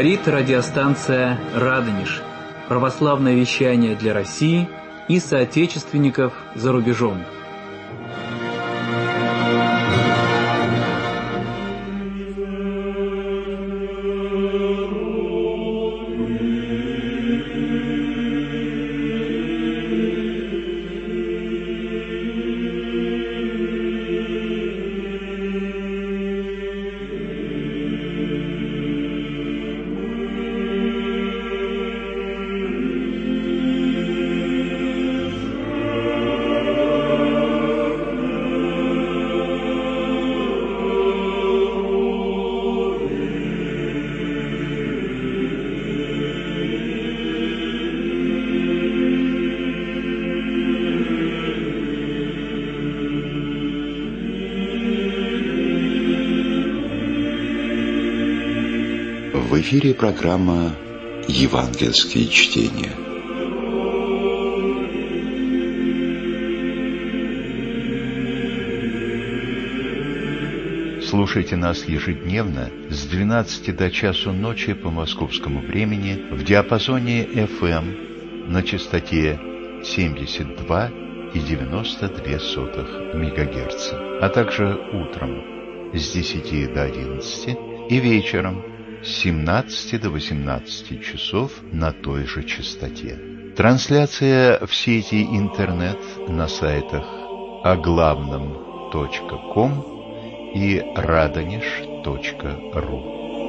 Говорит радиостанция «Радонеж». Православное вещание для России и соотечественников за рубежом. В эфире программа «Евангельские чтения». Слушайте нас ежедневно с 12 до часу ночи по московскому времени в диапазоне FM на частоте 72,92 МГц, а также утром с 10 до 11 и вечером с 17 до 18 часов на той же частоте. Трансляция в сети интернет на сайтах оглавном.ком и radonеж.ру.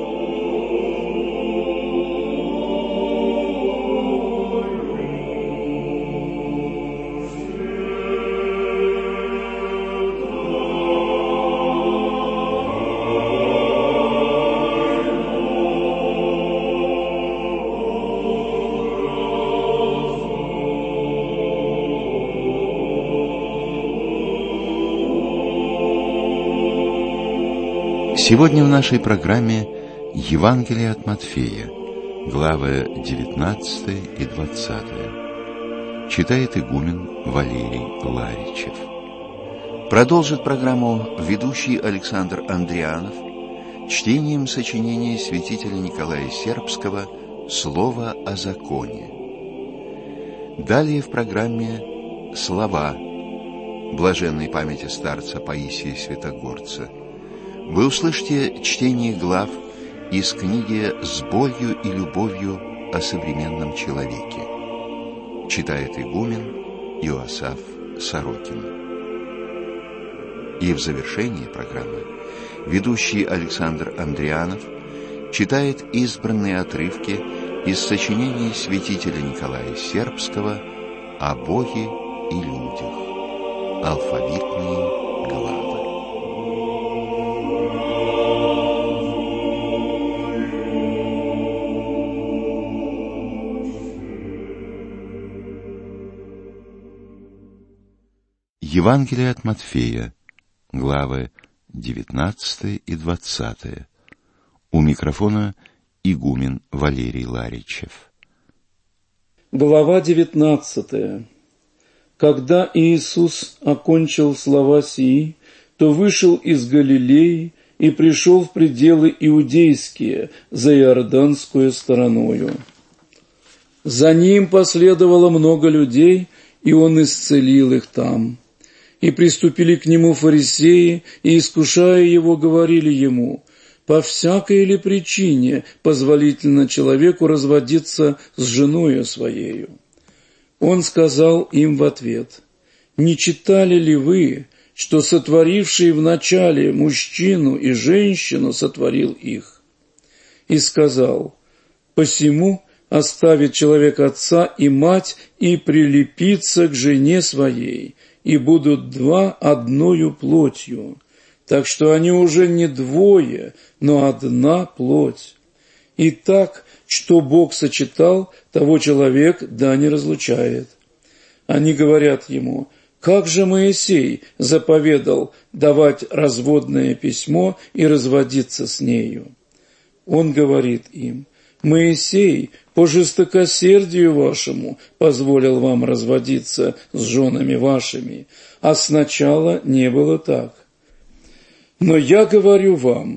Сегодня в нашей программе Евангелие от Матфея, главы 19 и 20. Читает игумен Валерий Ларичев. Продолжит программу ведущий Александр Андрианов чтением сочинения святителя Николая Сербского «Слово о законе». Далее в программе слова блаженной памяти старца Паисия Святогорца. Вы услышите чтение глав из книги «С болью и любовью о современном человеке». Читает игумен Иоасаф Сорокин. И в завершении программы ведущий Александр Андрианов читает избранные отрывки из сочинения святителя Николая Сербского о Боге и людях. Алфавитные главы. Евангелие от Матфея, главы 19 и 20. У микрофона игумен Валерий Ларичев. Глава 19. Когда Иисус окончил слова сии, то вышел из Галилеи и пришел в пределы иудейские, за Иорданскую стороною. За ним последовало много людей, и он исцелил их там. И приступили к нему фарисеи, и, искушая его, говорили ему: «По всякой ли причине позволительно человеку разводиться с женою своею?» Он сказал им в ответ: «Не читали ли вы, что сотворивший вначале мужчину и женщину сотворил их?» И сказал: «Посему оставит человек отца и мать и прилепится к жене своей, и будут два одною плотью, так что они уже не двое, но одна плоть. Итак, что Бог сочетал, того человек да не разлучает». Они говорят ему: «Как же Моисей заповедал давать разводное письмо и разводиться с нею?» Он говорит им: «Моисей по жестокосердию вашему позволил вам разводиться с женами вашими, а сначала не было так. Но я говорю вам,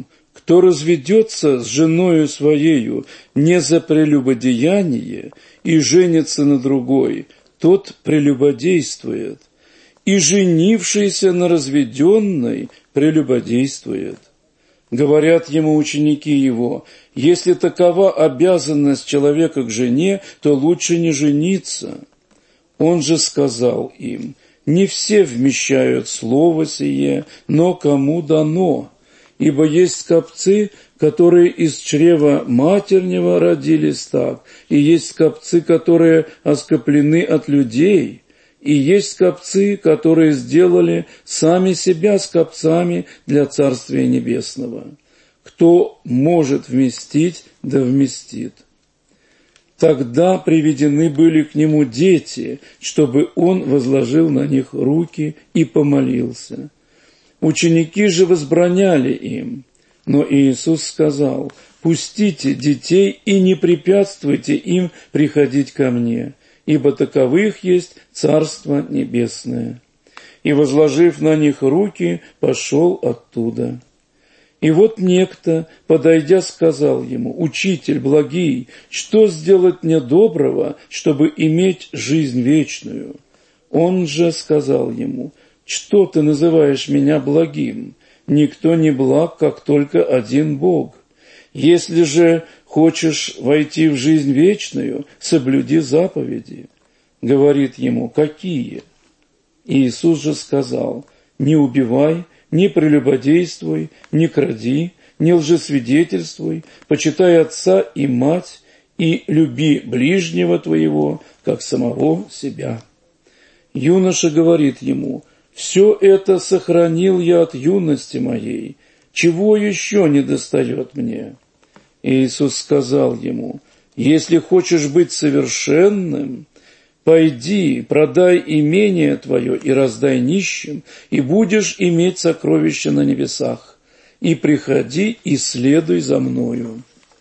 Кто разведется с женою своею не за прелюбодеяние и женится на другой, тот прелюбодействует, и женившийся на разведенной прелюбодействует. Говорят ему ученики его: если такова обязанность человека к жене, то лучше не жениться. Он же сказал им: не все вмещают слово сие, но кому дано. Ибо есть скопцы, которые из чрева матернего родились так, и есть скопцы, которые оскоплены от людей, и есть скопцы, которые сделали сами себя скопцами для Царствия Небесного. Кто может вместить, да вместит. Тогда приведены были к нему дети, чтобы он возложил на них руки и помолился. Ученики же возбраняли им, но Иисус сказал: «Пустите детей и не препятствуйте им приходить ко мне, ибо таковых есть Царство Небесное». И, возложив на них руки, пошел оттуда. И вот некто, подойдя, сказал ему: «Учитель благий, что сделать мне доброго, чтобы иметь жизнь вечную?» Он же сказал ему: «Что ты называешь меня благим? Никто не благ, как только один Бог. Если же хочешь войти в жизнь вечную, соблюди заповеди». Говорит ему: «Какие?» Иисус же сказал: «Не убивай, не прелюбодействуй, не кради, не лжесвидетельствуй, почитай отца и мать, и люби ближнего твоего, как самого себя». Юноша говорит ему: «Все это сохранил я от юности моей, чего еще недостает мне?» Иисус сказал ему: «Если хочешь быть совершенным, пойди, продай имение твое и раздай нищим, и будешь иметь сокровища на небесах, и приходи и следуй за мною».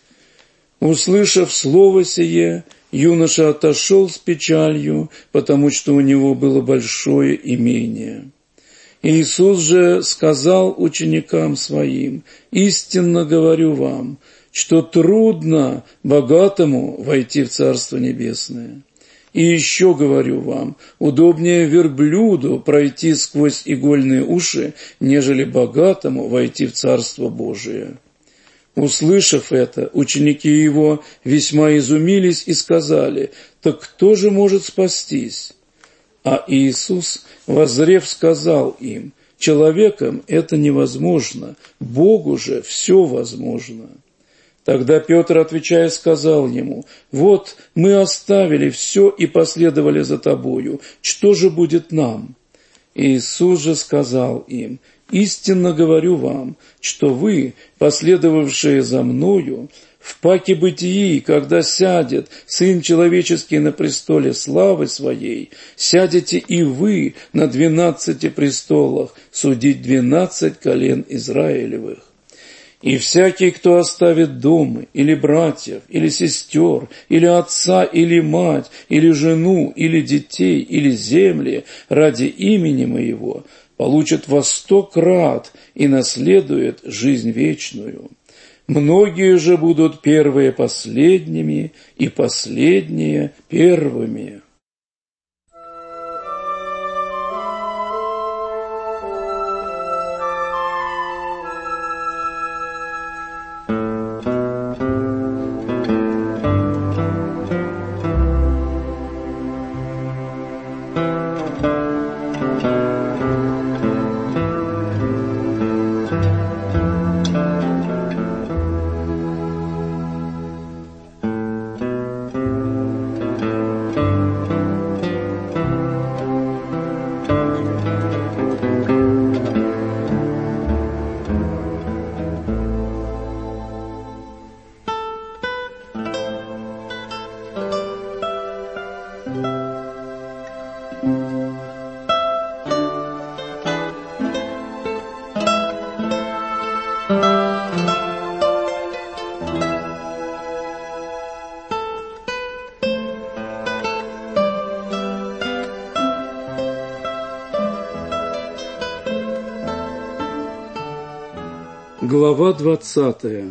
Услышав слово сие, юноша отошел с печалью, потому что у него было большое имение. Иисус же сказал ученикам своим: «Истинно говорю вам, что трудно богатому войти в Царство Небесное. И еще говорю вам, удобнее верблюду пройти сквозь игольные уши, нежели богатому войти в Царство Божие». Услышав это, ученики его весьма изумились и сказали: «Так кто же может спастись?» А Иисус, воззрев, сказал им: «Человеком это невозможно, Богу же все возможно». Тогда Петр, отвечая, сказал ему: «Вот мы оставили все и последовали за тобою. Что же будет нам?» Иисус же сказал им: «Истинно говорю вам, что вы, последовавшие за мною, в паке бытии, когда сядет Сын Человеческий на престоле славы Своей, сядете и вы на 12 престолах судить 12 колен Израилевых. И всякий, кто оставит дома, или братьев, или сестер, или отца, или мать, или жену, или детей, или земли ради имени Моего, получит во 100 крат и наследует жизнь вечную. Многие же будут первые последними, и последние первыми». Глава 20.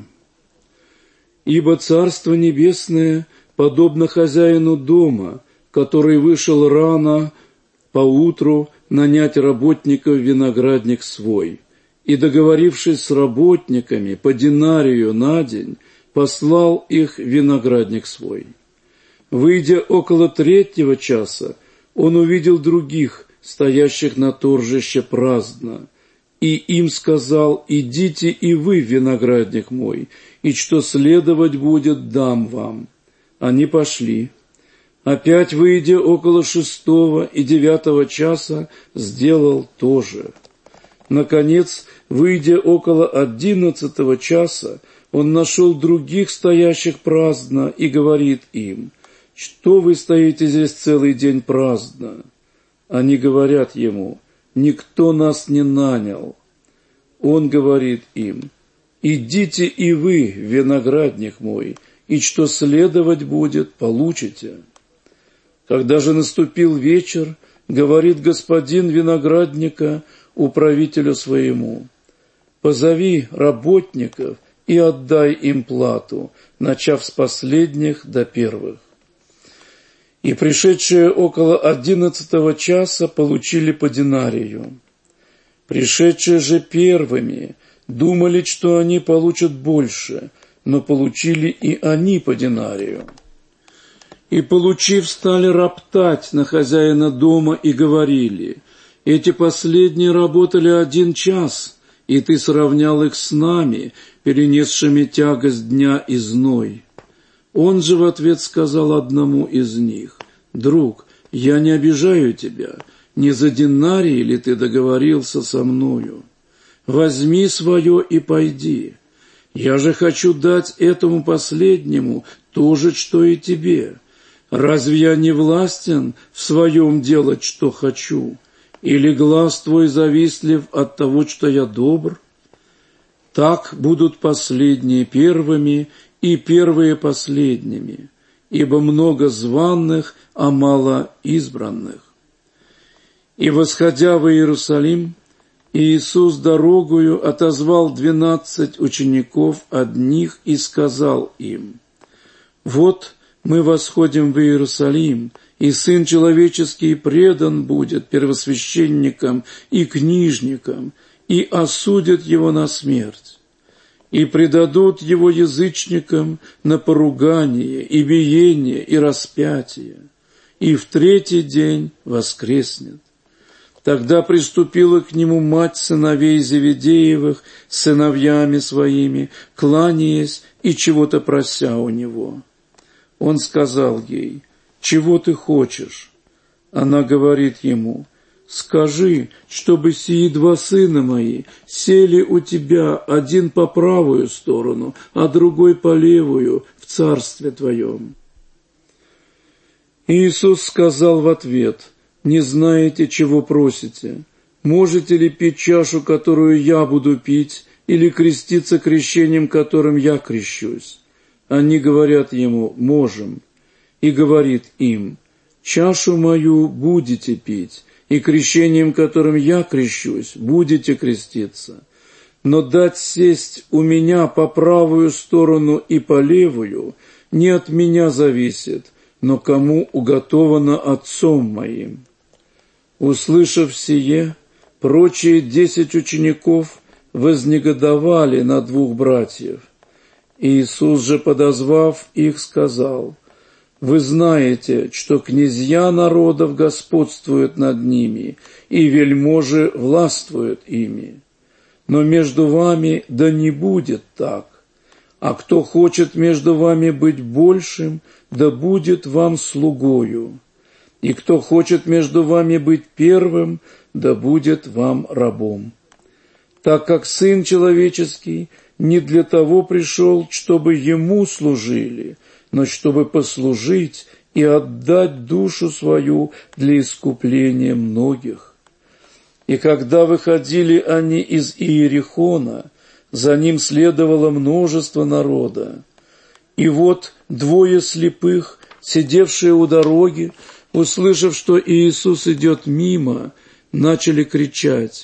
«Ибо Царство Небесное подобно хозяину дома, который вышел рано поутру нанять работников в виноградник свой, и, договорившись с работниками по динарию на день, послал их в виноградник свой. Выйдя около 3 часа, он увидел других, стоящих на торжище праздно, и им сказал: идите и вы в виноградник мой, и что следовать будет, дам вам. Они пошли. Опять, выйдя около 6 и 9 часа, сделал то же. Наконец, выйдя около 11 часа, он нашел других, стоящих праздно, и говорит им: что вы стоите здесь целый день праздно? Они говорят ему: никто нас не нанял. Он говорит им: идите и вы в виноградник мой, и что следовать будет, получите. Когда же наступил вечер, говорит господин виноградника управителю своему: позови работников и отдай им плату, начав с последних до первых. И пришедшие около 11 часа получили по динарию. Пришедшие же первыми думали, что они получат больше, но получили и они по динарию. И, получив, стали роптать на хозяина дома и говорили: эти последние работали 1 час, и ты сравнял их с нами, перенесшими тягость дня и зной. Он же в ответ сказал одному из них: друг, я не обижаю тебя, не за динарий ли ты договорился со мною? Возьми свое и пойди. Я же хочу дать этому последнему то же, что и тебе. Разве я не властен в своем делать, что хочу? Или глаз твой завистлив от того, что я добр? Так будут последние первыми, и первые последними, ибо много званых, а мало избранных. И, восходя в Иерусалим, Иисус дорогою отозвал 12 учеников одних и сказал им: вот мы восходим в Иерусалим, и Сын Человеческий предан будет первосвященникам и книжникам, и осудят его на смерть, и предадут его язычникам на поругание, и биение, и распятие, и в 3-й день воскреснет. Тогда приступила к нему мать сыновей Зеведеевых с сыновьями своими, кланяясь и чего-то прося у него. Он сказал ей: чего ты хочешь? Она говорит ему: скажи, чтобы сии 2 сына мои сели у тебя, один по правую сторону, а другой по левую, в царстве твоем. Иисус сказал в ответ: не знаете, чего просите. Можете ли пить чашу, которую я буду пить, или креститься крещением, которым я крещусь? Они говорят ему: можем. И говорит им: чашу мою будете пить, и крещением, которым я крещусь, будете креститься. Но дать сесть у меня по правую сторону и по левую не от меня зависит, но кому уготовано Отцом моим. Услышав сие, прочие 10 учеников вознегодовали на 2 братьев. Иисус же, подозвав их, сказал: вы знаете, что князья народов господствуют над ними, и вельможи властвуют ими. Но между вами да не будет так. А кто хочет между вами быть большим, да будет вам слугою. И кто хочет между вами быть первым, да будет вам рабом. Так как Сын Человеческий не для того пришел, чтобы Ему служили, но чтобы послужить и отдать душу свою для искупления многих. И когда выходили они из Иерихона, за ним следовало множество народа. И вот 2 слепых, сидевшие у дороги, услышав, что Иисус идет мимо, начали кричать: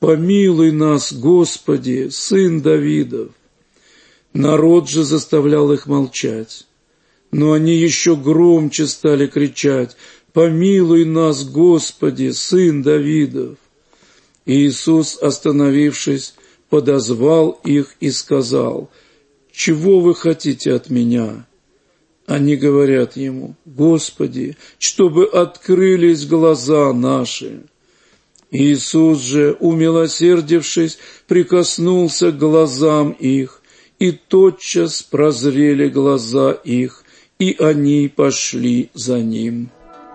«Помилуй нас, Господи, Сын Давидов!» Народ же заставлял их молчать. Но они еще громче стали кричать: «Помилуй нас, Господи, Сын Давидов!» И Иисус, остановившись, подозвал их и сказал: «Чего вы хотите от меня?» Они говорят ему: «Господи, чтобы открылись глаза наши». Иисус же, умилосердившись, прикоснулся к глазам их, и тотчас прозрели глаза их, и они пошли за ним.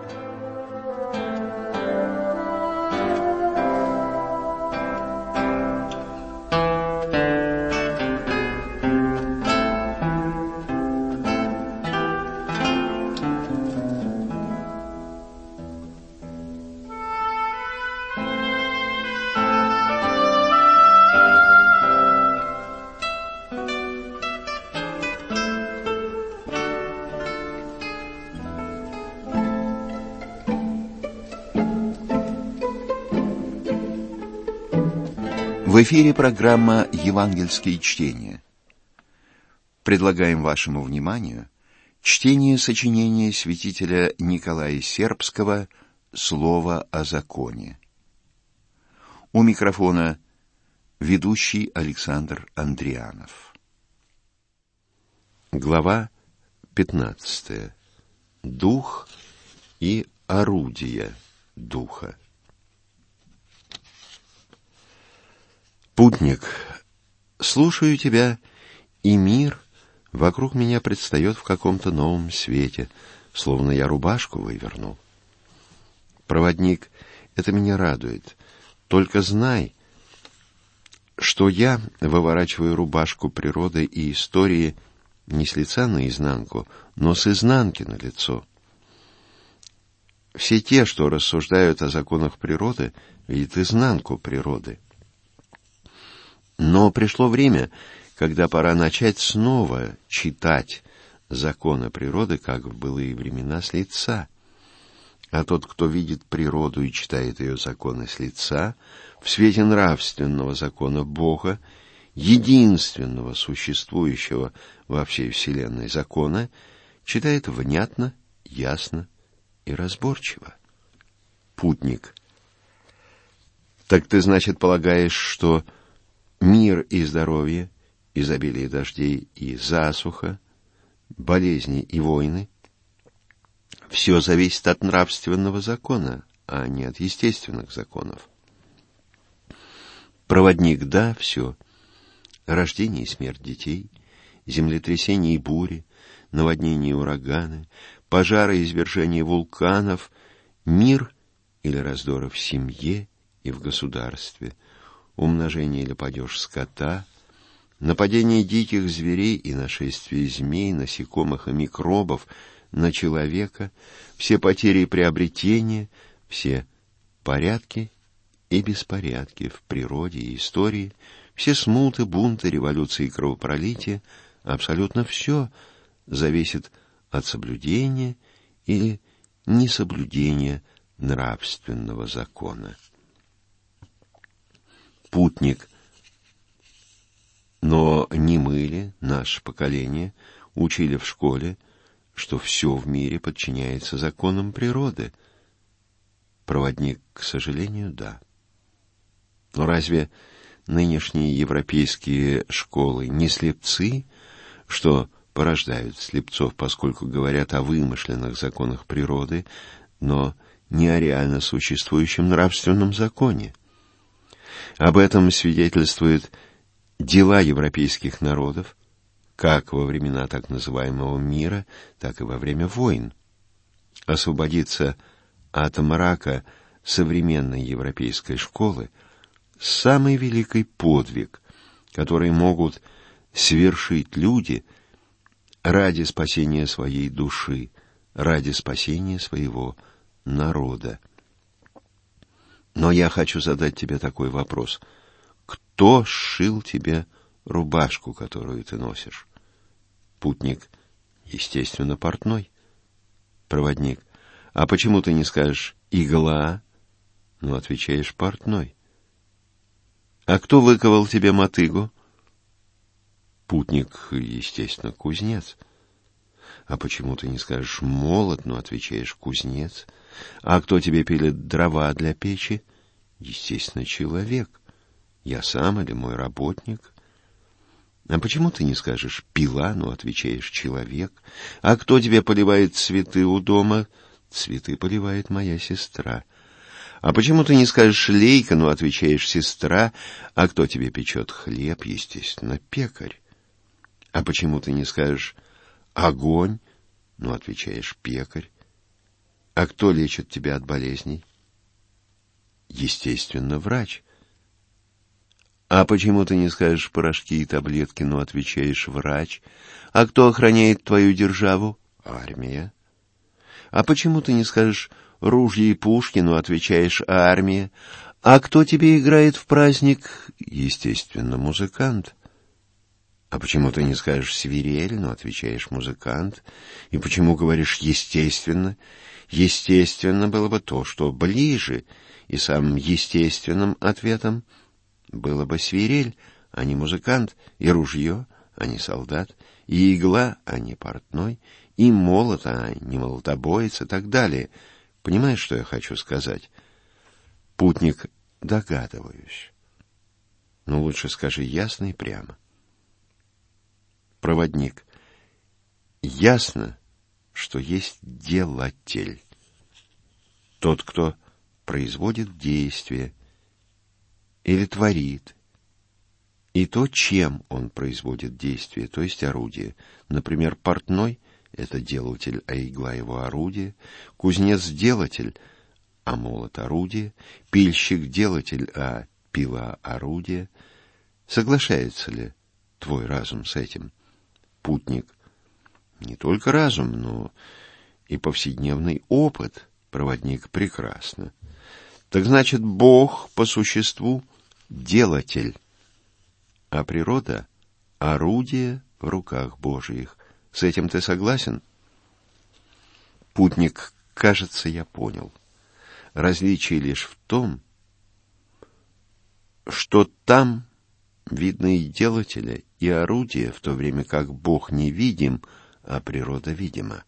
В эфире программа «Евангельские чтения». Предлагаем вашему вниманию чтение сочинения святителя Николая Сербского «Слово о законе». У микрофона ведущий Александр Андрианов. Глава 15. Дух и орудия Духа. Путник, слушаю тебя, и мир вокруг меня предстает в каком-то новом свете, словно я рубашку вывернул. Проводник, это меня радует. Только знай, что я выворачиваю рубашку природы и истории не с лица наизнанку, но с изнанки на лицо. Все те, что рассуждают о законах природы, видят изнанку природы. Но пришло время, когда пора начать снова читать законы природы, как в былые времена, с лица. А тот, кто видит природу и читает ее законы с лица, в свете нравственного закона Бога, единственного существующего во всей вселенной закона, читает внятно, ясно и разборчиво. Путник. Так ты, значит, полагаешь, что мир и здоровье, изобилие дождей и засуха, болезни и войны — все зависит от нравственного закона, а не от естественных законов. Проводник, да, все. Рождение и смерть детей, землетрясения и бури, наводнения и ураганы, пожары и извержения вулканов, мир или раздоры в семье и в государстве, умножение или падеж скота, нападение диких зверей и нашествие змей, насекомых и микробов на человека, все потери и приобретения, все порядки и беспорядки в природе и истории, все смуты, бунты, революции и кровопролития, абсолютно все зависит от соблюдения или несоблюдения нравственного закона. Путник. Но не мы ли, наше поколение, учили в школе, что все в мире подчиняется законам природы? Проводник, к сожалению, да. Но разве нынешние европейские школы не слепцы, что порождают слепцов, поскольку говорят о вымышленных законах природы, но не о реально существующем нравственном законе? Об этом свидетельствуют дела европейских народов, как во времена так называемого мира, так и во время войн. Освободиться от мрака современной европейской школы — самый великий подвиг, который могут совершить люди ради спасения своей души, ради спасения своего народа. Но я хочу задать тебе такой вопрос. Кто сшил тебе рубашку, которую ты носишь? Путник. Естественно, портной. Проводник. А почему ты не скажешь «игла», но отвечаешь «портной»? А кто выковал тебе мотыгу? Путник, естественно, кузнец. А почему ты не скажешь молот, но отвечаешь кузнец? А кто тебе пилит дрова для печи? Естественно, человек. Я сам или мой работник. А почему ты не скажешь пила, но отвечаешь человек? А кто тебе поливает цветы у дома? Цветы поливает моя сестра. А почему ты не скажешь лейка, но отвечаешь сестра? А кто тебе печет хлеб? Естественно, пекарь. А почему ты не скажешь огонь, но отвечаешь пекарь? А кто лечит тебя от болезней? Естественно, врач. А почему ты не скажешь порошки и таблетки, но отвечаешь врач? А кто охраняет твою державу? Армия. А почему ты не скажешь ружья и пушки, но отвечаешь армия? А кто тебе играет в праздник? Естественно, музыкант. А почему ты не скажешь свирель, но отвечаешь музыкант? И почему говоришь естественно? Естественно было бы то, что ближе, и самым естественным ответом было бы свирель, а не музыкант, и ружье, а не солдат, и игла, а не портной, и молот, а не молотобоец, и так далее. Понимаешь, что я хочу сказать? Путник, догадываюсь. Но лучше скажи ясно и прямо. Проводник, ясно, что есть делатель. Тот, кто производит действие или творит, и то, чем он производит действие, то есть орудие. Например, портной — это делатель, а игла — его орудие, кузнец — делатель, а молот — орудие, пильщик — делатель, а пила — орудие. Соглашается ли твой разум с этим? Путник, не только разум, но и повседневный опыт. Проводник, прекрасно. Так значит, Бог по существу делатель, а природа — орудие в руках Божиих. С этим ты согласен? Путник, кажется, я понял. Различие лишь в том, что там видно и делателя, и орудие, в то время как Бог невидим, а природа видима.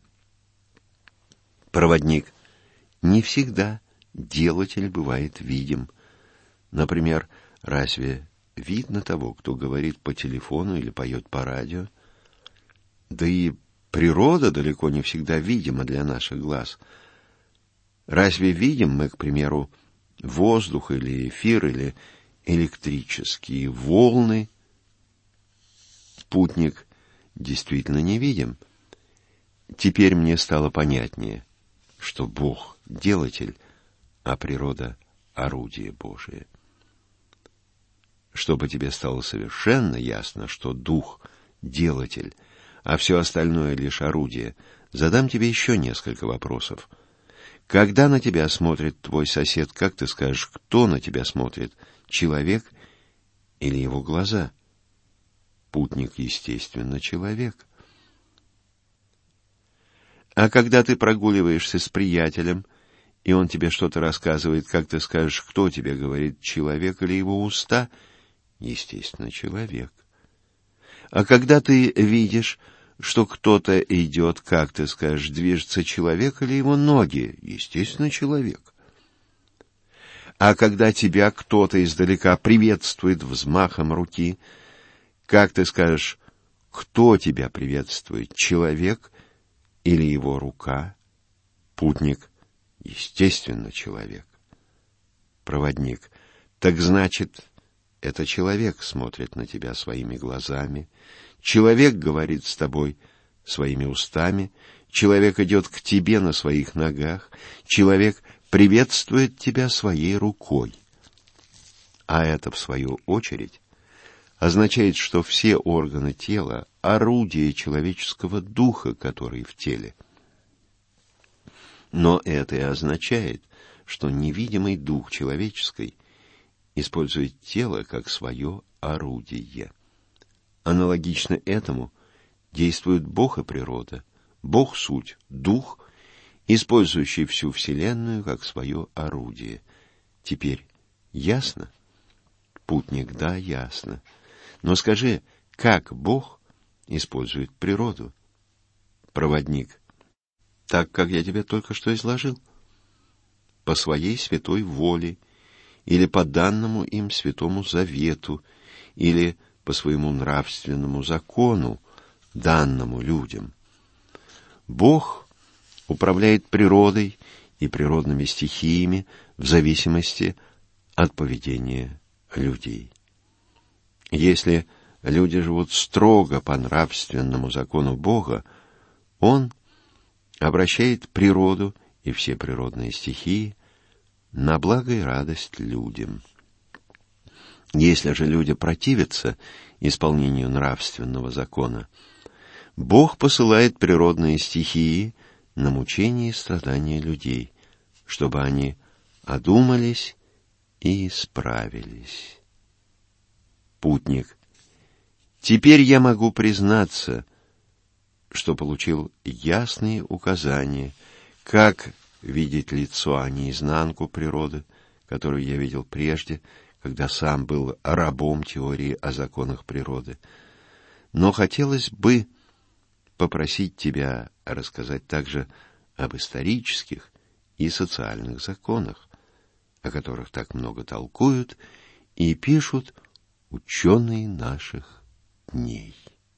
Проводник, не всегда делатель бывает видим. Например, разве видно того, кто говорит по телефону или поет по радио? Да и природа далеко не всегда видима для наших глаз. Разве видим мы, к примеру, воздух или эфир, или электрические волны? Путник, действительно не видим. Теперь мне стало понятнее, что Бог — делатель, а природа — орудие Божие. Чтобы тебе стало совершенно ясно, что Дух — делатель, а все остальное — лишь орудие, задам тебе еще несколько вопросов. Когда на тебя смотрит твой сосед, как ты скажешь, кто на тебя смотрит, человек или его глаза? Путник, естественно, человек. А когда ты прогуливаешься с приятелем, и он тебе что-то рассказывает, как ты скажешь, кто тебе говорит, человек или его уста? Естественно, человек. А когда ты видишь, что кто-то идет, как ты скажешь, движется человек или его ноги? Естественно, человек. А когда тебя кто-то издалека приветствует взмахом руки, как ты скажешь, кто тебя приветствует, человек или его рука? Путник, естественно, человек. Проводник, так значит, это человек смотрит на тебя своими глазами, человек говорит с тобой своими устами, человек идет к тебе на своих ногах, человек приветствует тебя своей рукой. А это, в свою очередь, означает, что все органы тела — орудие человеческого духа, который в теле. Но это и означает, что невидимый дух человеческий использует тело как свое орудие. Аналогично этому действуют Бог и природа. Бог — суть, дух, использующий всю Вселенную как свое орудие. Теперь ясно? Путник: да, ясно. Но скажи, как Бог использует природу? Проводник: так, как я тебе только что изложил. По своей святой воле, или по данному им святому завету, или по своему нравственному закону, данному людям. Бог управляет природой и природными стихиями в зависимости от поведения людей. Если люди живут строго по нравственному закону Бога, Он обращает природу и все природные стихии на благо и радость людям. Если же люди противятся исполнению нравственного закона, Бог посылает природные стихии на мучения и страдания людей, чтобы они одумались и исправились. Путник: теперь я могу признаться, что получил ясные указания, как видеть лицо, а не изнанку природы, которую я видел прежде, когда сам был рабом теории о законах природы. Но хотелось бы попросить тебя рассказать также об исторических и социальных законах, о которых так много толкуют и пишут ученые наших дней.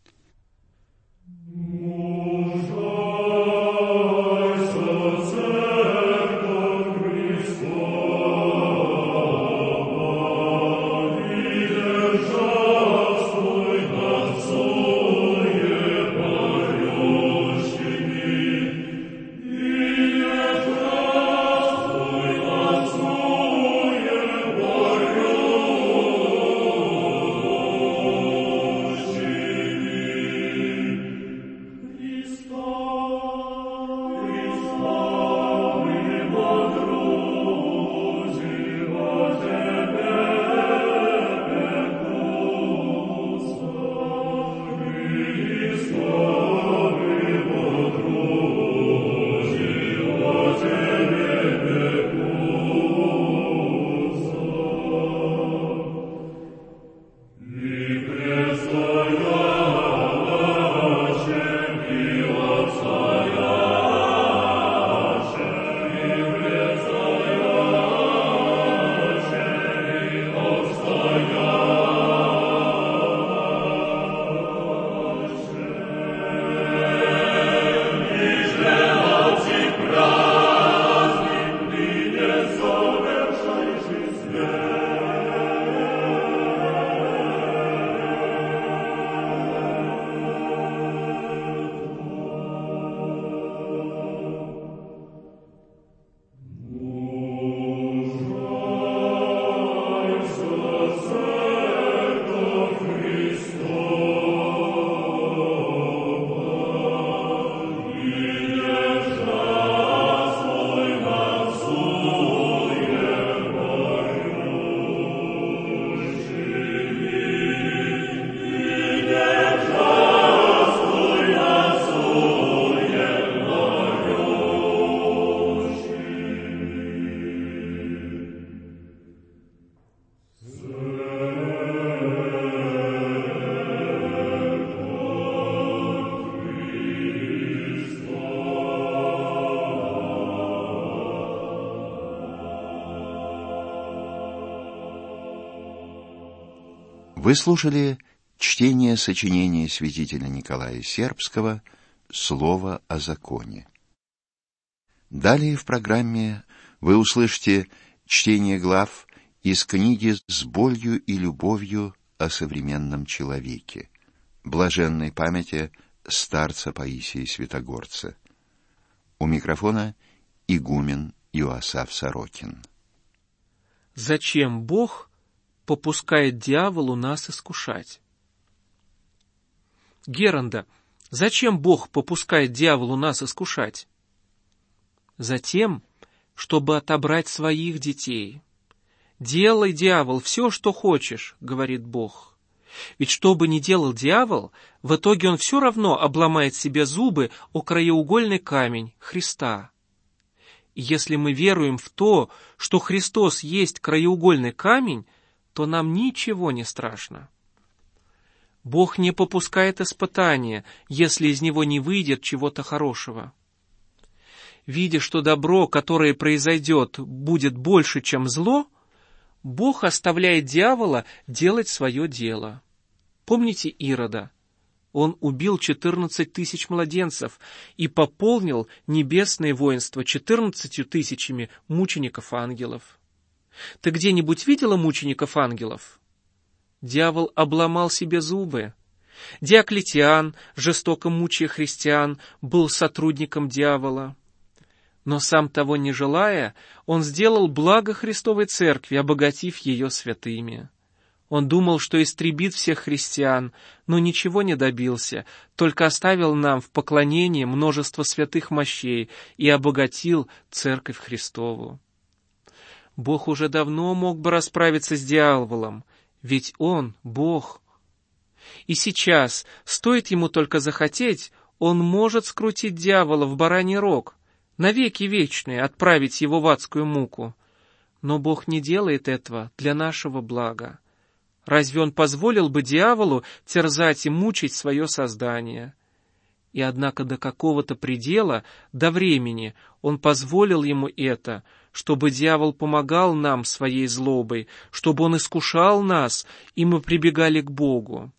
Вы слушали чтение сочинения святителя Николая Сербского «Слово о законе». Далее в программе вы услышите чтение глав из книги «С болью и любовью о современном человеке» блаженной памяти старца Паисия Святогорца. У микрофона игумен Иоасаф Сорокин. Зачем Бог попускает дьяволу нас искушать? Геронда, зачем Бог попускает дьяволу нас искушать? Затем, чтобы отобрать своих детей. «Делай, дьявол, все, что хочешь», — говорит Бог. Ведь что бы ни делал дьявол, в итоге он все равно обломает себе зубы о краеугольный камень Христа. И если мы веруем в то, что Христос есть краеугольный камень, то нам ничего не страшно. Бог не попускает испытания, если из него не выйдет чего-то хорошего. Видя, что добро, которое произойдет, будет больше, чем зло, Бог оставляет дьявола делать свое дело. Помните Ирода? Он убил 14 тысяч младенцев и пополнил небесное воинство 14 тысячами мучеников-ангелов. Ты где-нибудь видела мучеников-ангелов? Дьявол обломал себе зубы. Диоклетиан, жестоко мучая христиан, был сотрудником дьявола. Но сам того не желая, он сделал благо Христовой Церкви, обогатив ее святыми. Он думал, что истребит всех христиан, но ничего не добился, только оставил нам в поклонении множество святых мощей и обогатил Церковь Христову. Бог уже давно мог бы расправиться с дьяволом, ведь Он — Бог. И сейчас, стоит ему только захотеть, он может скрутить дьявола в бараний рог, навеки вечные отправить его в адскую муку. Но Бог не делает этого для нашего блага. Разве Он позволил бы дьяволу терзать и мучить свое создание? И однако до какого-то предела, до времени, Он позволил ему это, чтобы дьявол помогал нам своей злобой, чтобы он искушал нас, и мы прибегали к Богу.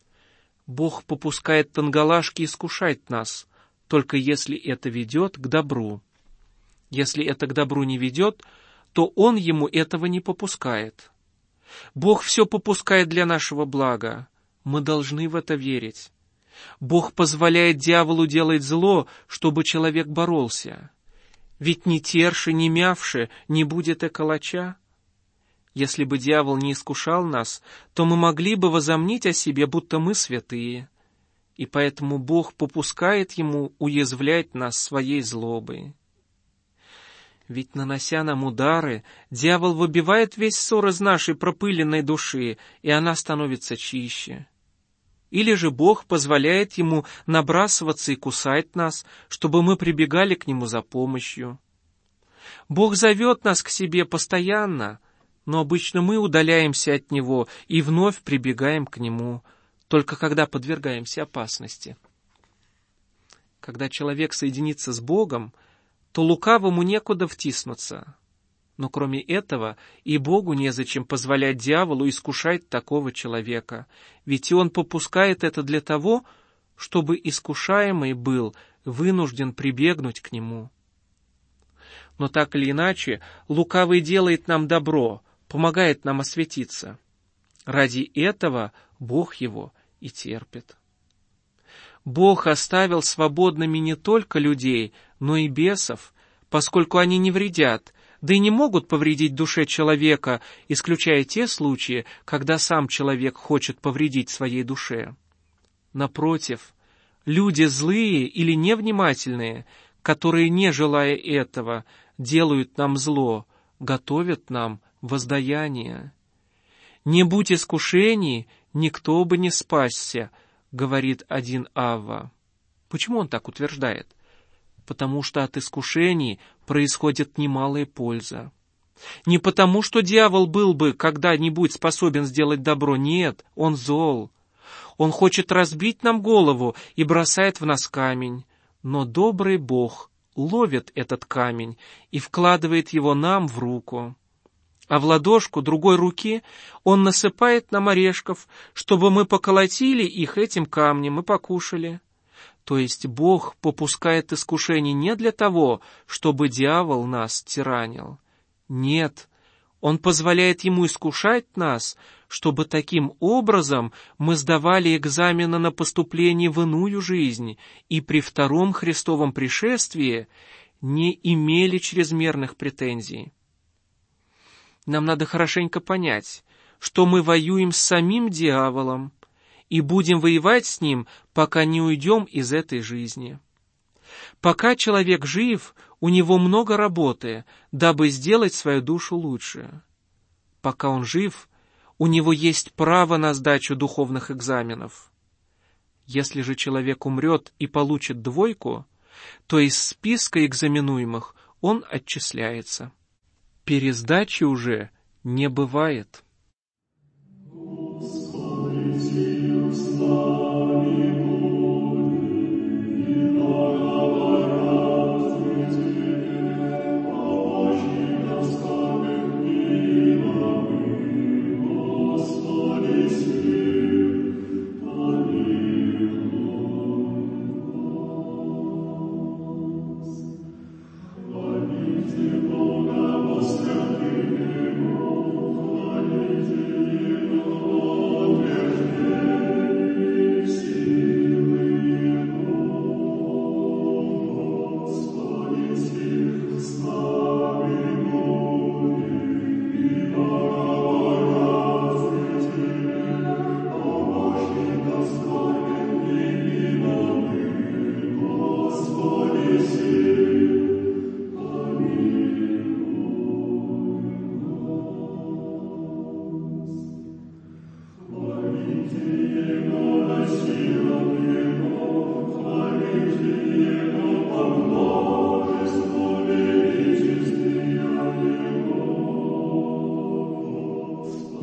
Бог попускает тангалашки искушать нас, только если это ведет к добру. Если это к добру не ведет, то Он ему этого не попускает. Бог все попускает для нашего блага. Мы должны в это верить. Бог позволяет дьяволу делать зло, чтобы человек боролся. Ведь ни терши, ни мявши не будет и калача. Если бы дьявол не искушал нас, то мы могли бы возомнить о себе, будто мы святые. И поэтому Бог попускает ему уязвлять нас своей злобой. Ведь, нанося нам удары, дьявол выбивает весь ссор из нашей пропыленной души, и она становится чище. Или же Бог позволяет ему набрасываться и кусать нас, чтобы мы прибегали к нему за помощью. Бог зовет нас к себе постоянно, но обычно мы удаляемся от него и вновь прибегаем к нему, только когда подвергаемся опасности. Когда человек соединится с Богом, то лукавому некуда втиснуться. Но кроме этого и Богу незачем позволять дьяволу искушать такого человека, ведь и он попускает это для того, чтобы искушаемый был вынужден прибегнуть к нему. Но так или иначе, лукавый делает нам добро, помогает нам осветиться. Ради этого Бог его и терпит. Бог оставил свободными не только людей, но и бесов, поскольку они не вредят, да и не могут повредить душе человека, исключая те случаи, когда сам человек хочет повредить своей душе. Напротив, люди злые или невнимательные, которые, не желая этого, делают нам зло, готовят нам воздаяние. «Не будь искушений, никто бы не спасся», говорит один Авва. Почему он так утверждает? Потому что от искушений происходит немалая польза. Не потому, что дьявол был бы когда-нибудь способен сделать добро, нет, он зол. Он хочет разбить нам голову и бросает в нас камень, но добрый Бог ловит этот камень и вкладывает его нам в руку. А в ладошку другой руки он насыпает нам орешков, чтобы мы поколотили их этим камнем и покушали. То есть Бог попускает искушений не для того, чтобы дьявол нас тиранил. Нет, Он позволяет ему искушать нас, чтобы таким образом мы сдавали экзамены на поступление в иную жизнь и при втором Христовом пришествии не имели чрезмерных претензий. Нам надо хорошенько понять, что мы воюем с самим дьяволом и будем воевать с ним, пока не уйдем из этой жизни. Пока человек жив, у него много работы, дабы сделать свою душу лучше. Пока он жив, у него есть право на сдачу духовных экзаменов. Если же человек умрет и получит 2, то из списка экзаменуемых он отчисляется. Пересдачи уже не бывает.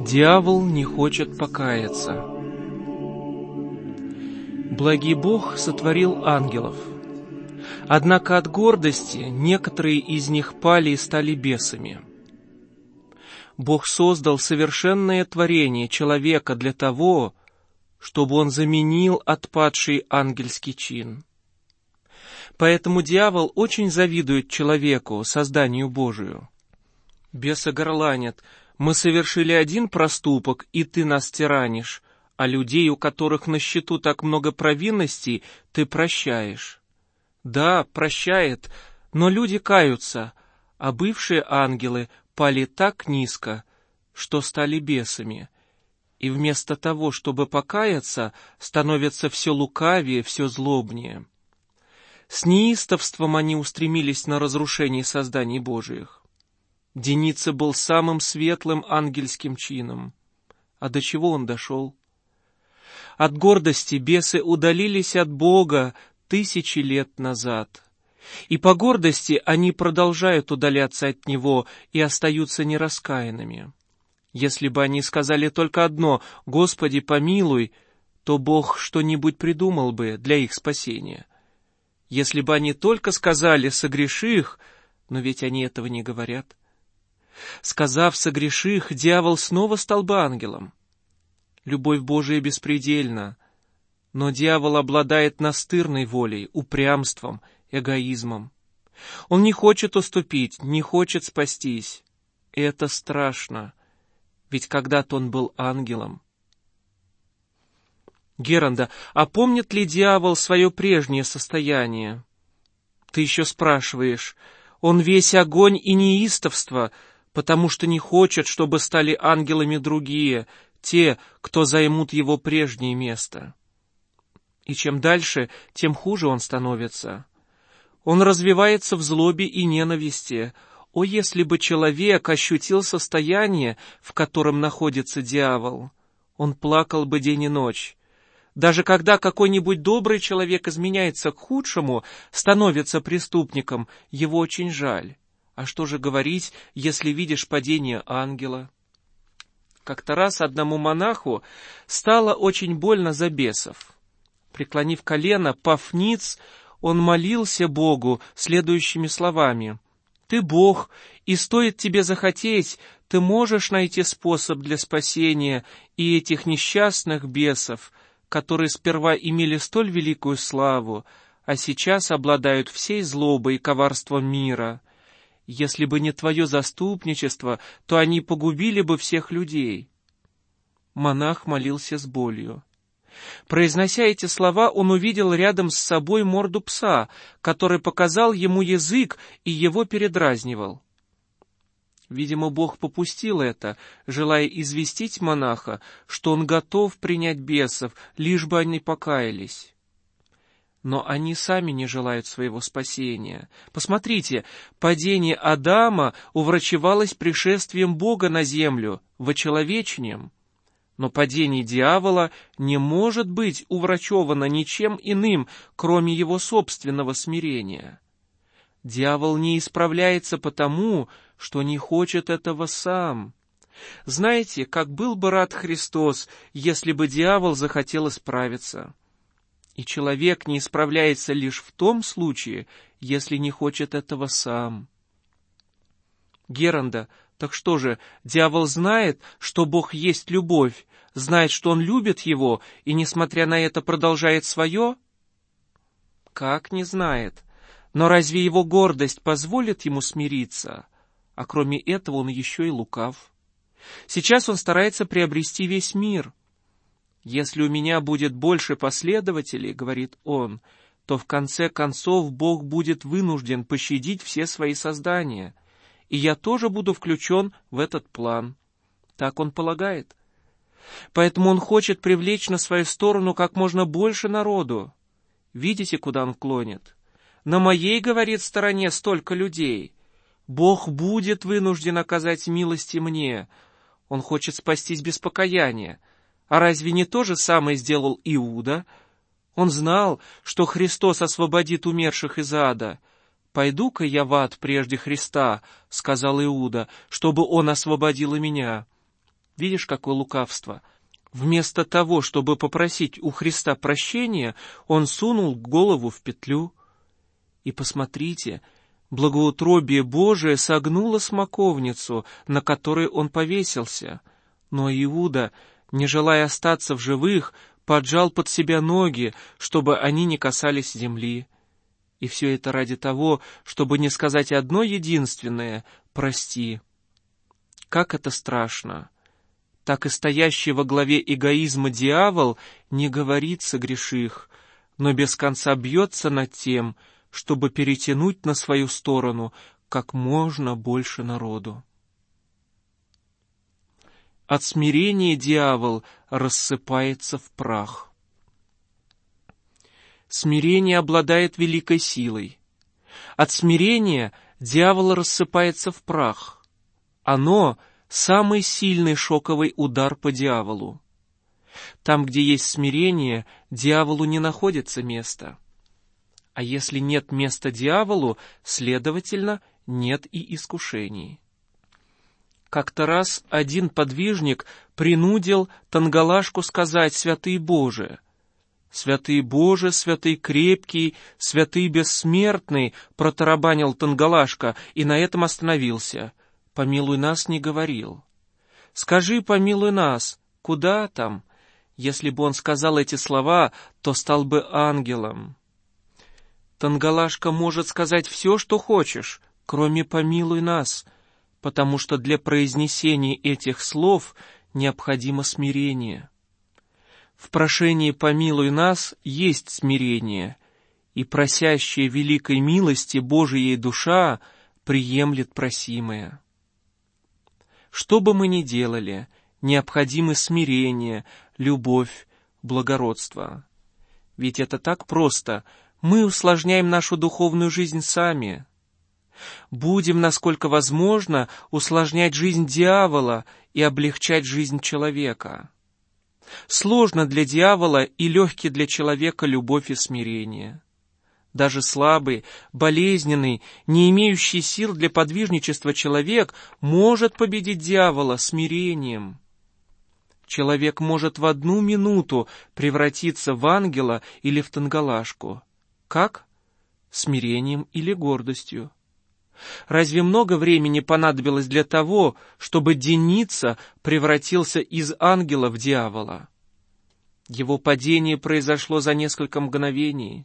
Дьявол не хочет покаяться. Благий Бог сотворил ангелов. Однако от гордости некоторые из них пали и стали бесами. Бог создал совершенное творение человека для того, чтобы он заменил отпадший ангельский чин. Поэтому дьявол очень завидует человеку, созданию Божию. Бесы горланят: «Мы совершили один проступок, и ты нас тиранишь, а людей, у которых на счету так много провинностей, ты прощаешь». Да, прощает, но люди каются, а бывшие ангелы пали так низко, что стали бесами, и вместо того, чтобы покаяться, становятся все лукавее, все злобнее. С неистовством они устремились на разрушение созданий Божиих. Деница был самым светлым ангельским чином. А до чего он дошел? От гордости бесы удалились от Бога 1000 лет назад. И по гордости они продолжают удаляться от Него и остаются нераскаянными. Если бы они сказали только одно: «Господи, помилуй», то Бог что-нибудь придумал бы для их спасения. Если бы они только сказали «согреших», но ведь они этого не говорят. Сказав «согреших», дьявол снова стал бы ангелом. Любовь Божия беспредельна, но дьявол обладает настырной волей, упрямством, эгоизмом. Он не хочет уступить, не хочет спастись. И это страшно, ведь когда-то он был ангелом. Геранда, а помнит ли дьявол свое прежнее состояние? Ты еще спрашиваешь. Он весь огонь и неистовство, потому что не хочет, чтобы стали ангелами другие, те, кто займут его прежнее место. И чем дальше, тем хуже он становится. Он развивается в злобе и ненависти. О, если бы человек ощутил состояние, в котором находится дьявол, он плакал бы день и ночь. Даже когда какой-нибудь добрый человек изменяется к худшему, становится преступником, его очень жаль. А что же говорить, если видишь падение ангела? Как-то раз одному монаху стало очень больно за бесов. Преклонив колено, пав ниц, он молился Богу следующими словами: «Ты Бог, и стоит тебе захотеть, ты можешь найти способ для спасения и этих несчастных бесов, которые сперва имели столь великую славу, а сейчас обладают всей злобой и коварством мира. Если бы не твое заступничество, то они погубили бы всех людей». Монах молился с болью. Произнося эти слова, он увидел рядом с собой морду пса, который показал ему язык и его передразнивал. Видимо, Бог попустил это, желая известить монаха, что он готов принять бесов, лишь бы они покаялись. Но они сами не желают своего спасения. Посмотрите, падение Адама уврачевалось пришествием Бога на землю, вочеловечением. Но падение дьявола не может быть уврачевано ничем иным, кроме его собственного смирения. Дьявол не исправляется потому, что не хочет этого сам. Знаете, как был бы рад Христос, если бы дьявол захотел исправиться. И человек не исправляется лишь в том случае, если не хочет этого сам. Геранда, так что же, дьявол знает, что Бог есть любовь, знает, что он любит его, и, несмотря на это, продолжает свое? Как не знает? Но разве его гордость позволит ему смириться? А кроме этого он еще и лукав. Сейчас он старается приобрести весь мир. «Если у меня будет больше последователей, — говорит он, — то в конце концов Бог будет вынужден пощадить все свои создания, и я тоже буду включен в этот план». Так он полагает. Поэтому он хочет привлечь на свою сторону как можно больше народу. Видите, куда он клонит? На моей, говорит, стороне столько людей. Бог будет вынужден оказать милости мне. Он хочет спастись без покаяния. А разве не то же самое сделал Иуда? Он знал, что Христос освободит умерших из ада. «Пойду-ка я в ад прежде Христа, — сказал Иуда, — чтобы он освободил и меня». Видишь, какое лукавство? Вместо того, чтобы попросить у Христа прощения, он сунул голову в петлю. И посмотрите, благоутробие Божие согнуло смоковницу, на которой он повесился. Но Иуда, не желая остаться в живых, поджал под себя ноги, чтобы они не касались земли. И все это ради того, чтобы не сказать одно единственное «прости». Как это страшно! Так и стоящий во главе эгоизма дьявол не говорит согреших, но без конца бьется над тем, чтобы перетянуть на свою сторону как можно больше народу. От смирения дьявол рассыпается в прах. Смирение обладает великой силой. От смирения дьявол рассыпается в прах. Оно — самый сильный шоковый удар по дьяволу. Там, где есть смирение, дьяволу не находится места. А если нет места дьяволу, следовательно, нет и искушений. Как-то раз один подвижник принудил Тангалашку сказать «Святый Боже». «Святый Боже, святый крепкий, святый бессмертный», протарабанил Тангалашка и на этом остановился. «Помилуй нас» не говорил. «Скажи, помилуй нас», куда там? Если бы он сказал эти слова, то стал бы ангелом. Тангалашка может сказать все, что хочешь, кроме «помилуй нас», потому что для произнесения этих слов необходимо смирение. В прошении «помилуй нас» есть смирение, и просящая великой милости Божией душа приемлет просимое. Что бы мы ни делали, необходимы смирение, любовь, благородство. Ведь это так просто. Мы усложняем нашу духовную жизнь сами. Будем, насколько возможно, усложнять жизнь дьявола и облегчать жизнь человека. Сложно для дьявола и легки для человека любовь и смирение. Даже слабый, болезненный, не имеющий сил для подвижничества человек может победить дьявола смирением. Человек может в 1 минуту превратиться в ангела или в Тангалашку. Как? Смирением или гордостью. Разве много времени понадобилось для того, чтобы Деница превратился из ангела в дьявола? Его падение произошло за несколько мгновений.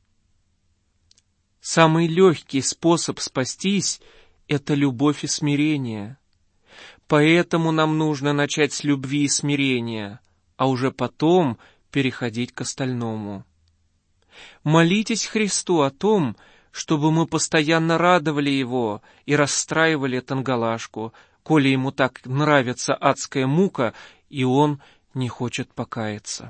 Самый легкий способ спастись — это любовь и смирение. Поэтому нам нужно начать с любви и смирения, а уже потом переходить к остальному. Молитесь Христу о том, чтобы мы постоянно радовали Его и расстраивали Тангалашку, коли ему так нравится адская мука, и он не хочет покаяться.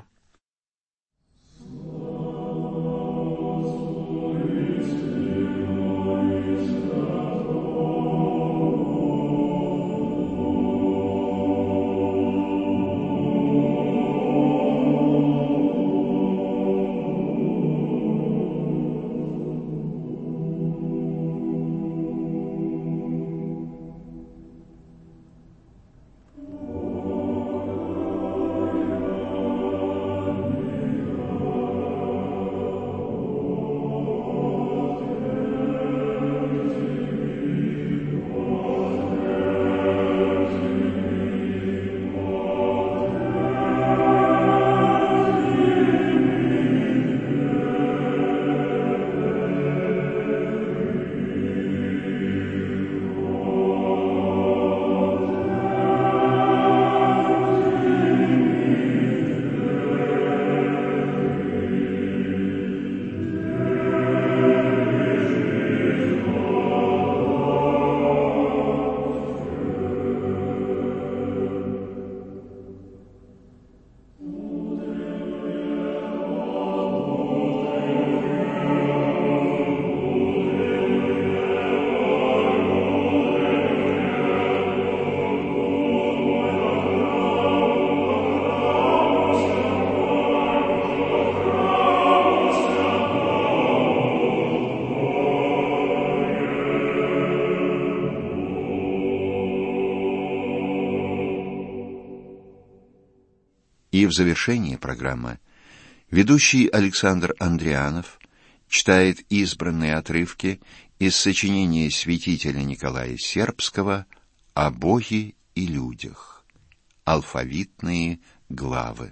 И в завершении программы ведущий Александр Андрианов читает избранные отрывки из сочинения святителя Николая Сербского «О Боге и людях». Алфавитные главы.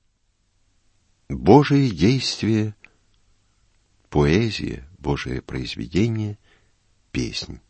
Божие действие, поэзия, Божие произведение, песнь.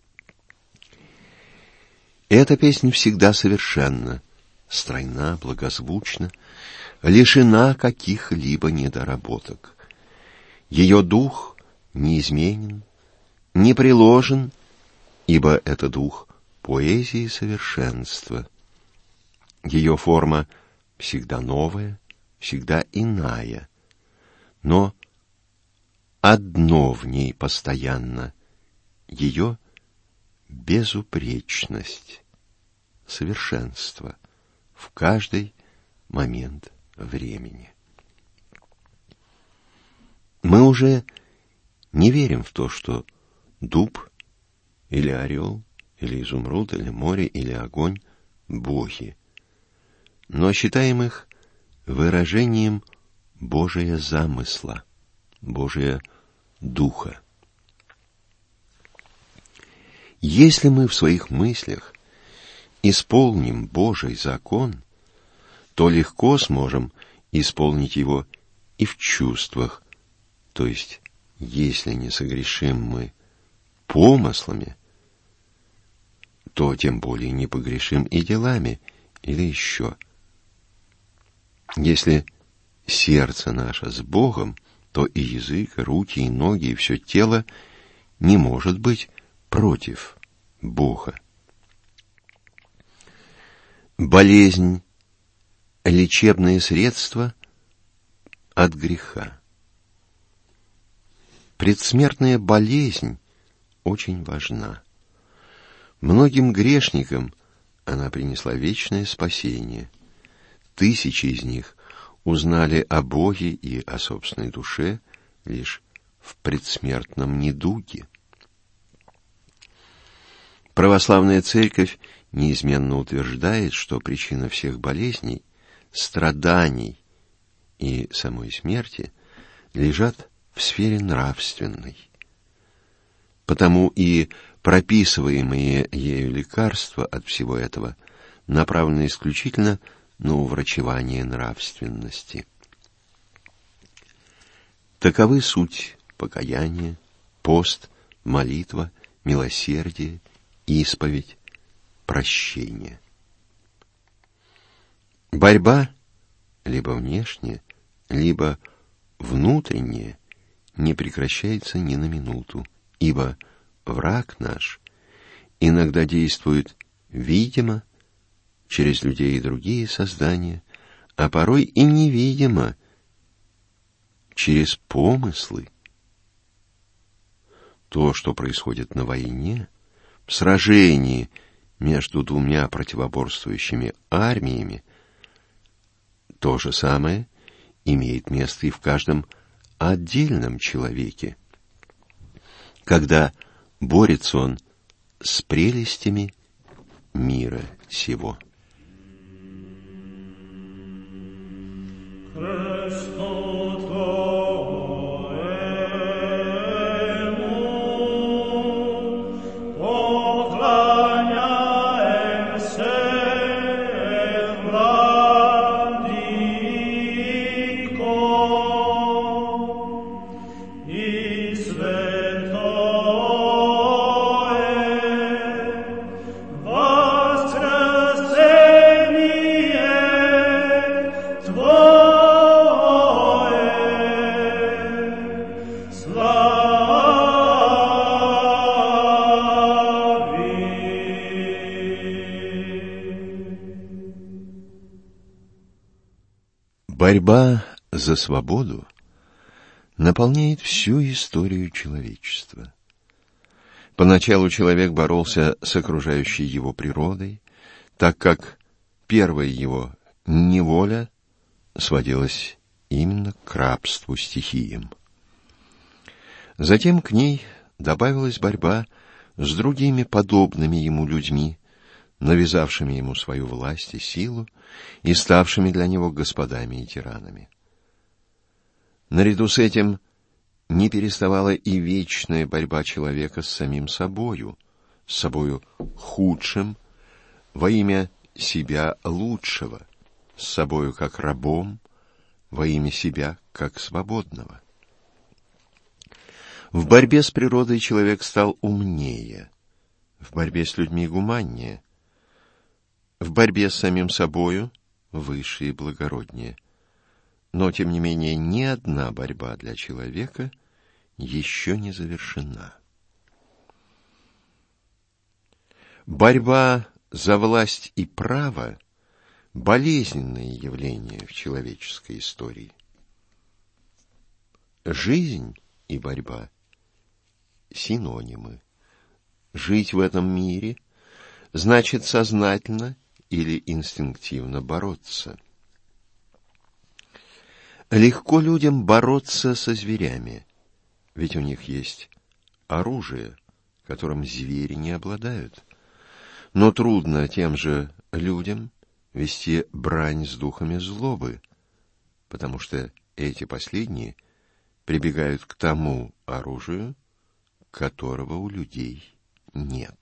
Эта песня всегда совершенна, стройна, благозвучна, лишена каких-либо недоработок. Ее дух неизменен, не приложен, ибо это дух поэзии совершенства. Ее форма всегда новая, всегда иная, но одно в ней постоянно — ее безупречность, совершенство в каждый момент времени. Мы уже не верим в то, что дуб или орел, или изумруд, или море, или огонь — боги, но считаем их выражением Божия замысла, Божия духа. Если мы в своих мыслях исполним Божий закон, то легко сможем исполнить его и в чувствах, то есть, если не согрешим мы помыслами, то тем более не погрешим и делами, или еще. Если сердце наше с Богом, то и язык, и руки, и ноги, и все тело не может быть против Бога. Болезнь — лечебное средство от греха. Предсмертная болезнь очень важна. Многим грешникам она принесла вечное спасение. Тысячи из них узнали о Боге и о собственной душе лишь в предсмертном недуге. Православная Церковь неизменно утверждает, что причина всех болезней, страданий и самой смерти лежат в сфере нравственной. Потому и прописываемые ею лекарства от всего этого направлены исключительно на уврачевание нравственности. Таковы суть покаяния, пост, молитва, милосердие, исповедь, прощение. Борьба, либо внешняя, либо внутренняя, не прекращается ни на минуту, ибо враг наш иногда действует видимо через людей и другие создания, а порой и невидимо через помыслы. То, что происходит на войне, в сражении между двумя противоборствующими армиями, то же самое имеет место и в каждом отдельном человеке, когда борется он с прелестями мира сего. Борьба за свободу наполняет всю историю человечества. Поначалу человек боролся с окружающей его природой, так как первая его неволя сводилась именно к рабству стихиям. Затем к ней добавилась борьба с другими подобными ему людьми, навязавшими ему свою власть и силу и ставшими для него господами и тиранами. Наряду с этим не переставала и вечная борьба человека с самим собою худшим, во имя себя лучшего, с собою как рабом, во имя себя как свободного. В борьбе с природой человек стал умнее, в борьбе с людьми гуманнее, в борьбе с самим собою выше и благороднее. Но, тем не менее, ни одна борьба для человека еще не завершена. Борьба за власть и право – болезненное явление в человеческой истории. Жизнь и борьба – синонимы. Жить в этом мире значит сознательно или инстинктивно бороться. Легко людям бороться со зверями, ведь у них есть оружие, которым звери не обладают. Но трудно тем же людям вести брань с духами злобы, потому что эти последние прибегают к тому оружию, которого у людей нет.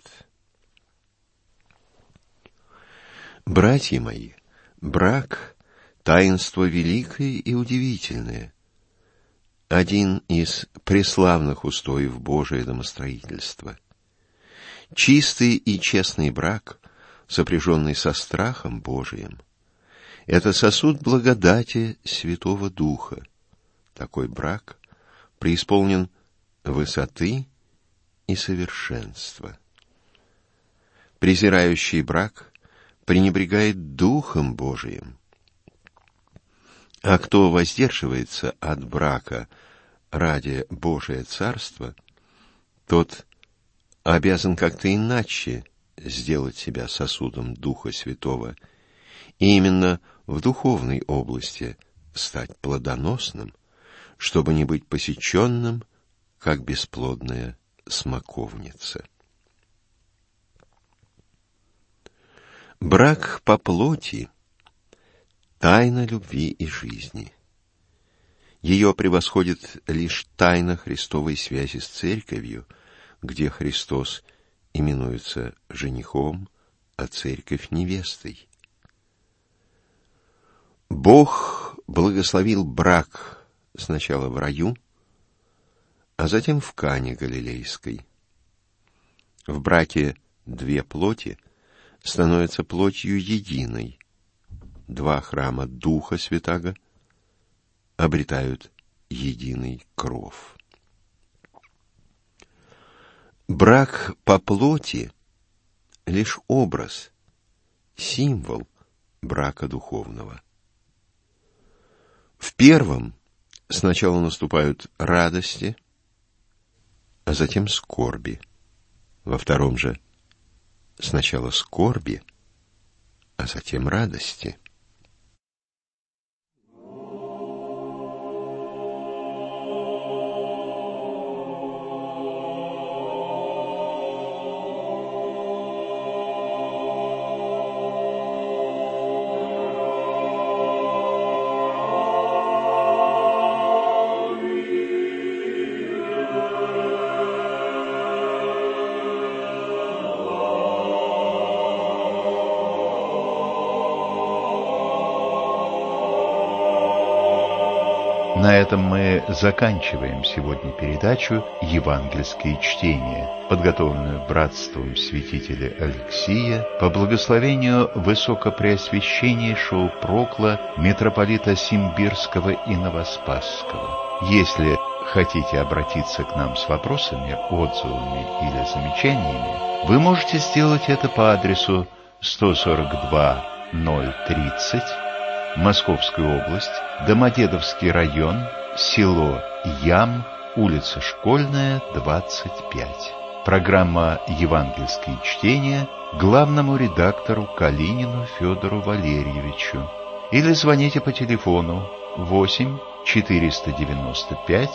Братья мои, брак — таинство великое и удивительное, один из преславных устоев Божия домостроительства. Чистый и честный брак, сопряженный со страхом Божиим, это сосуд благодати Святого Духа. Такой брак преисполнен высоты и совершенства. Презирающий брак пренебрегает Духом Божиим. А кто воздерживается от брака ради Божия Царства, тот обязан как-то иначе сделать себя сосудом Духа Святого и именно в духовной области стать плодоносным, чтобы не быть посеченным, как бесплодная смоковница. Брак по плоти — тайна любви и жизни. Ее превосходит лишь тайна Христовой связи с Церковью, где Христос именуется женихом, а Церковь — невестой. Бог благословил брак сначала в раю, а затем в Кане Галилейской. В браке две плоти становятся плотью единой. Два храма Духа Святаго обретают единый кров. Брак по плоти — лишь образ, символ брака духовного. В первом сначала наступают радости, а затем скорби. Во втором же сначала скорби, а затем радости. На этом мы заканчиваем сегодня передачу «Евангельские чтения», подготовленную братством святителя Алексия по благословению высокопреосвященнейшего прокла митрополита Симбирского и Новоспасского. Если хотите обратиться к нам с вопросами, отзывами или замечаниями, вы можете сделать это по адресу 142-030, Московская область, Домодедовский район, село Ям, улица Школьная, 25. Программа «Евангельские чтения» главному редактору Калинину Федору Валерьевичу. Или звоните по телефону 8 495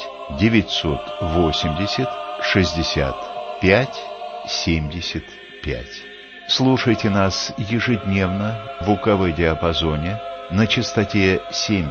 980 65 75. Слушайте нас ежедневно в УКВ-диапазоне на частоте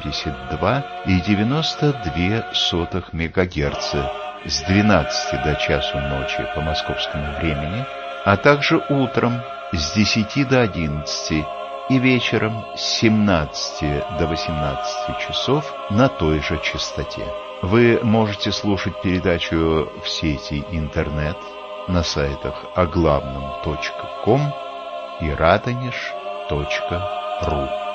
72,92 МГц с 12 до часу ночи по московскому времени, а также утром с 10 до 11 и вечером с 17 до 18 часов на той же частоте. Вы можете слушать передачу в сети интернет на сайтах оглавном.ком и radonish.ru.